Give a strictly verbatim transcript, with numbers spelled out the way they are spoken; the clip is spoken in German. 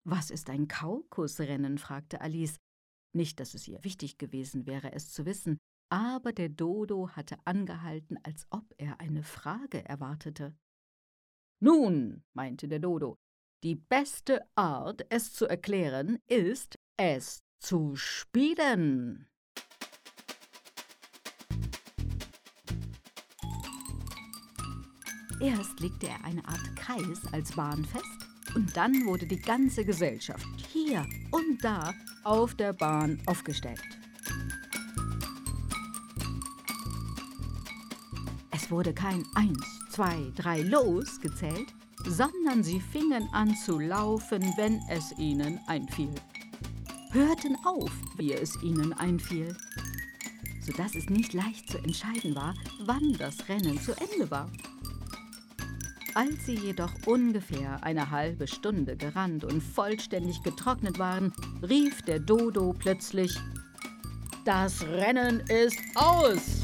»Was ist ein Kaukusrennen?« fragte Alice. Nicht, dass es ihr wichtig gewesen wäre, es zu wissen, aber der Dodo hatte angehalten, als ob er eine Frage erwartete. »Nun«, meinte der Dodo, »die beste Art, es zu erklären, ist, es zu spielen.« Erst legte er eine Art Kreis als Bahn fest, und dann wurde die ganze Gesellschaft hier und da auf der Bahn aufgestellt. Es wurde kein Eins, zwei, drei, los gezählt, sondern sie fingen an zu laufen, wenn es ihnen einfiel. Hörten auf, wie es ihnen einfiel, sodass es nicht leicht zu entscheiden war, wann das Rennen zu Ende war. Als sie jedoch ungefähr eine halbe Stunde gerannt und vollständig getrocknet waren, rief der Dodo plötzlich: »Das Rennen ist aus!«